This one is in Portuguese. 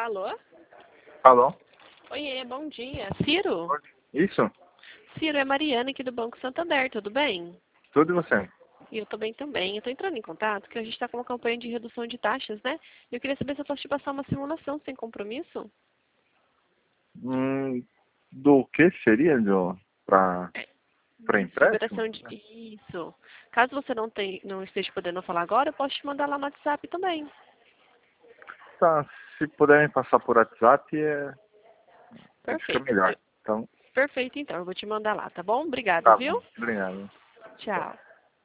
Alô? Alô? Oiê, bom dia. Ciro? Isso? Ciro, é Mariana aqui do Banco Santander, tudo bem? Tudo e você? E eu tô bem também. Eu tô entrando em contato porque a gente está com uma campanha de redução de taxas, né? E eu queria saber se eu posso te passar uma simulação sem compromisso. Do que seria para empréstimo? Liberação de... Isso. Caso você não esteja podendo falar agora, eu posso te mandar lá no WhatsApp também. Tá, se puderem passar por WhatsApp, fica Perfeito. melhor. Então, Perfeito, então. Eu vou te mandar lá, tá bom? Obrigada, tá bom. viu? Obrigado. Tchau.